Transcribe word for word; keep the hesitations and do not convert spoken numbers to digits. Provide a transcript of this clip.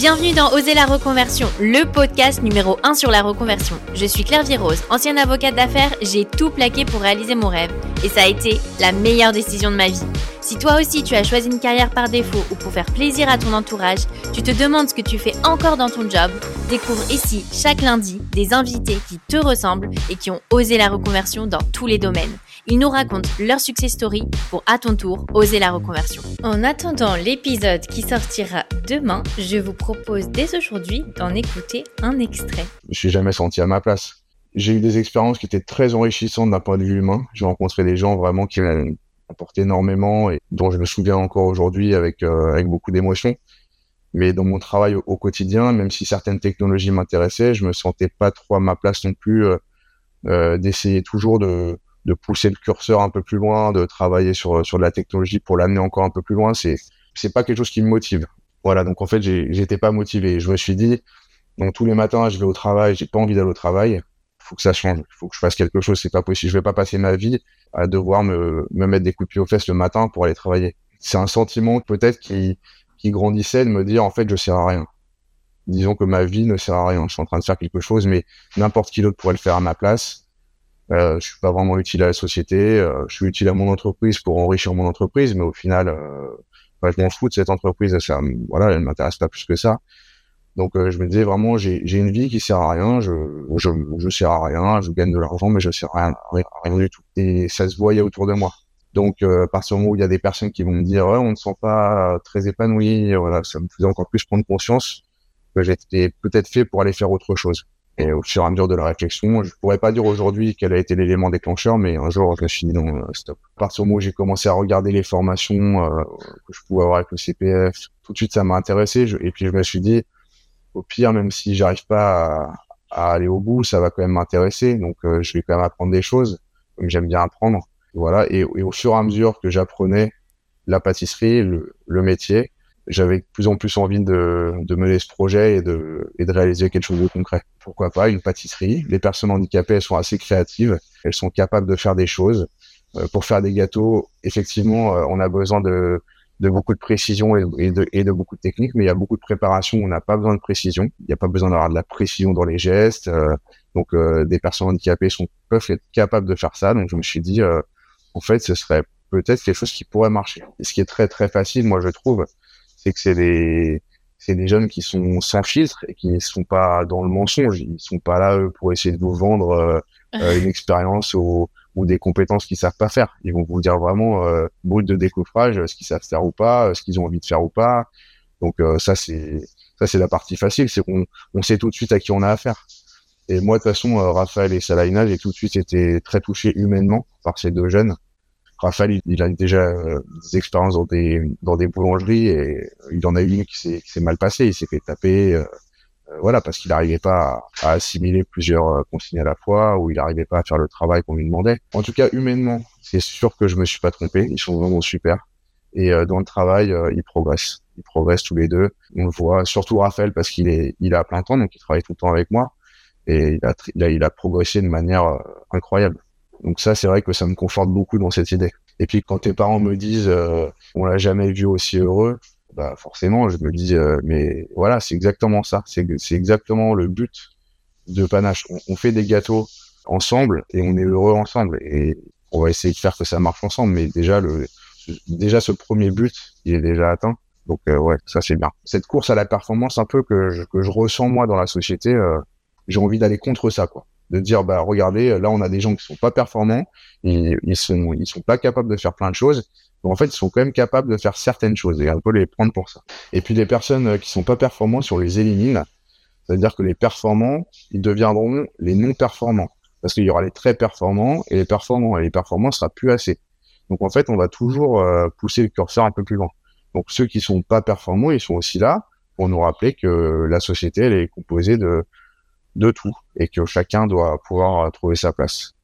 Bienvenue dans Oser la reconversion, le podcast numéro un sur la reconversion. Je suis Claire Virose, ancienne avocate d'affaires, j'ai tout plaqué pour réaliser mon rêve. Et ça a été la meilleure décision de ma vie. Si toi aussi tu as choisi une carrière par défaut ou pour faire plaisir à ton entourage, tu te demandes ce que tu fais encore dans ton job, découvre ici chaque lundi des invités qui te ressemblent et qui ont osé la reconversion dans tous les domaines. Ils nous racontent leur success story pour, à ton tour, oser la reconversion. En attendant l'épisode qui sortira demain, je vous propose dès aujourd'hui d'en écouter un extrait. Je ne me suis jamais senti à ma place. J'ai eu des expériences qui étaient très enrichissantes d'un point de vue humain. J'ai rencontré des gens vraiment qui m'ont apporté énormément et dont je me souviens encore aujourd'hui avec, euh, avec beaucoup d'émotion. Mais dans mon travail au, au quotidien, même si certaines technologies m'intéressaient, je me sentais pas trop à ma place non plus euh, euh, d'essayer toujours de... de pousser le curseur un peu plus loin, de travailler sur sur de la technologie pour l'amener encore un peu plus loin, c'est c'est pas quelque chose qui me motive. Voilà, donc en fait, j'ai j'étais pas motivé. Je me suis dit, donc tous les matins, je vais au travail, j'ai pas envie d'aller au travail. Faut que ça change, faut que je fasse quelque chose. C'est pas possible. Je vais pas passer ma vie à devoir me me mettre des coups de pied aux fesses le matin pour aller travailler. C'est un sentiment peut-être qui qui grandissait de me dire en fait, je sers à rien. Disons que ma vie ne sert à rien. Je suis en train de faire quelque chose, mais n'importe qui d'autre pourrait le faire à ma place. Euh, je suis pas vraiment utile à la société, euh, je suis utile à mon entreprise pour enrichir mon entreprise, mais au final, euh, bah, je m'en fous de cette entreprise, ça, voilà, elle m'intéresse pas plus que ça. Donc, euh, je me disais vraiment, j'ai, j'ai une vie qui sert à rien, je, je, je sers à rien, je gagne de l'argent, mais je sers à rien, à rien, à rien du tout. Et ça se voyait autour de moi. Donc, euh, à partir du moment où il y a des personnes qui vont me dire, ouais, on ne se sent pas très épanoui, voilà, ça me faisait encore plus prendre conscience que j'étais peut-être fait pour aller faire autre chose. Et au fur et à mesure de la réflexion, je pourrais pas dire aujourd'hui quel a été l'élément déclencheur, mais un jour, je me suis dit non, euh, stop. À partir du moment où j'ai commencé à regarder les formations euh, que je pouvais avoir avec le C P F, tout de suite, ça m'a intéressé. Je, et puis, je me suis dit, au pire, même si j'arrive pas à, à aller au bout, ça va quand même m'intéresser. Donc, euh, je vais quand même apprendre des choses, comme j'aime bien apprendre. Voilà. Et, et au fur et à mesure que j'apprenais la pâtisserie, le, le métier, j'avais de plus en plus envie de, de mener ce projet et de, et de réaliser quelque chose de concret. Pourquoi pas une pâtisserie? Les personnes handicapées, elles sont assez créatives, elles sont capables de faire des choses. Euh, pour faire des gâteaux, effectivement, euh, on a besoin de, de beaucoup de précision et, et, de, et de beaucoup de technique, mais il y a beaucoup de préparation, on n'a pas besoin de précision. Il n'y a pas besoin d'avoir de la précision dans les gestes. Euh, donc, euh, des personnes handicapées sont, peuvent être capables de faire ça. Donc, je me suis dit, euh, en fait, ce serait peut-être quelque chose qui pourrait marcher. Et ce qui est très, très facile, moi, je trouve, c'est que c'est des c'est des jeunes qui sont sans filtre et qui ne sont pas dans le mensonge. Ils sont pas là eux, pour essayer de vous vendre euh, euh, une expérience ou, ou des compétences qu'ils savent pas faire. Ils vont vous dire vraiment euh, brut de décoffrage, ce qu'ils savent faire ou pas, ce qu'ils ont envie de faire ou pas. Donc euh, ça c'est ça c'est la partie facile, c'est qu'on on sait tout de suite à qui on a affaire. Et moi de toute façon, euh, Raphaël et Salaina, j'ai tout de suite été très touché humainement par ces deux jeunes. Raphaël, il, il a déjà euh, des expériences dans des dans des boulangeries et il en a eu une qui s'est qui s'est mal passée. Il s'est fait taper, euh, euh, voilà, parce qu'il n'arrivait pas à, à assimiler plusieurs euh, consignes à la fois, ou il n'arrivait pas à faire le travail qu'on lui demandait. En tout cas, humainement, c'est sûr que je me suis pas trompé. Ils sont vraiment super. Et euh, dans le travail, euh, ils progressent. Ils progressent tous les deux. On le voit, surtout Raphaël, parce qu'il est il a plein temps, donc il travaille tout le temps avec moi. Et il a il a, il a progressé de manière euh, incroyable. Donc ça, c'est vrai que ça me conforte beaucoup dans cette idée. Et puis quand tes parents me disent euh, on l'a jamais vu aussi heureux, bah forcément je me dis euh, mais voilà, c'est exactement ça, c'est c'est exactement le but de Panache. On, on fait des gâteaux ensemble et on est heureux ensemble et on va essayer de faire que ça marche ensemble. Mais déjà le déjà ce premier but, il est déjà atteint. Donc euh, ouais, ça c'est bien. Cette course à la performance un peu que je, que je ressens moi dans la société, euh, j'ai envie d'aller contre ça quoi. De dire bah regardez, là on a des gens qui sont pas performants, ils, ils sont ils sont pas capables de faire plein de choses, mais en fait ils sont quand même capables de faire certaines choses et on peut les prendre pour ça. Et puis les personnes qui sont pas performantes, on les élimine, c'est-à-dire que les performants ils deviendront les non performants parce qu'il y aura les très performants et les performants et les performants sera plus assez. Donc en fait on va toujours euh, pousser le curseur un peu plus loin. Donc ceux qui sont pas performants ils sont aussi là pour nous rappeler que la société elle est composée de de tout et que chacun doit pouvoir trouver sa place.